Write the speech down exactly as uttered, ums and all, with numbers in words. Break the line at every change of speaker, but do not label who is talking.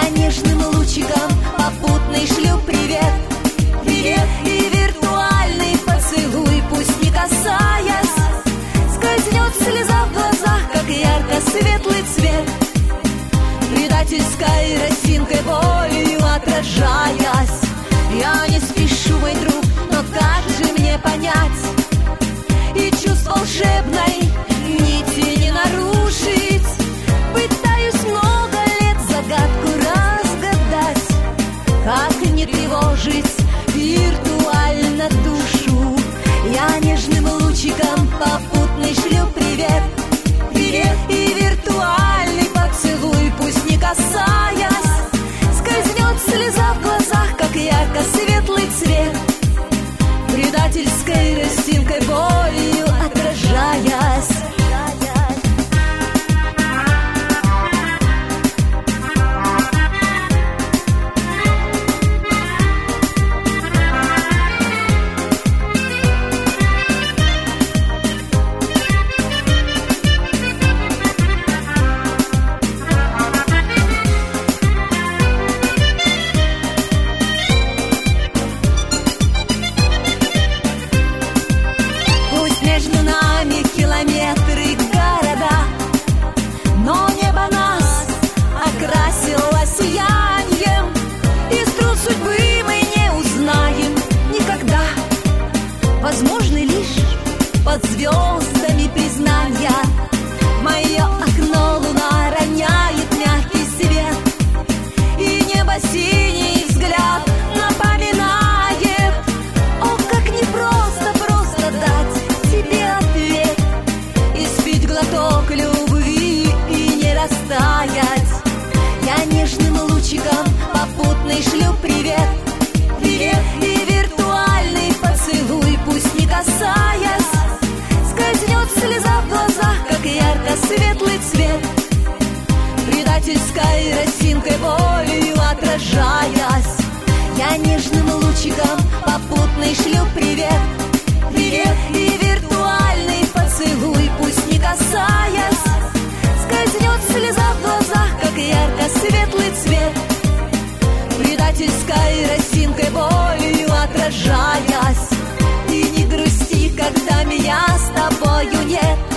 Я нежным лучиком попутный шлю привет. Привет и виртуальный поцелуй, пусть не касаясь, скользнет слеза в глазах, как ярко-светлый цвет, предательской росинкой болью отражаясь. Я не спешу, мой друг, но как же мне понять и чувств волшебной нити не нарушить? Пытаюсь много лет загадку разгадать, как не тревожить виртуально душу. Я нежным лучиком попутный шлю привет. Привет и виртуальный поцелуй, пусть не касаясь, скользнет слеза в глазах, как ярко-светлый цвет, предательской росинкой болью отражаясь. Между нами километры города, но небо нас окрасило сиянием, и струд судьбы мы не узнаем никогда. Возможно, лишь под звездами признания. В мое окно луна роняет мягкий свет, и небо синий взгляд напоминает: о, как непросто просто дать тебе ответ, испить глоток любви и не растаять. Я нежным лучиком попутный шлю привет. Привет и виртуальный поцелуй, пусть не касаясь, скользнет слеза в глазах, как ярко-светлый цвет, предательской росинкой болью отражаясь. Я нежным лучиком попутный шлю привет. Привет и виртуальный поцелуй, пусть не касаясь, скользнет слеза в глазах, как ярко-светлый цвет, предательской росинкой болью отражаясь. И не грусти, когда меня с тобою нет.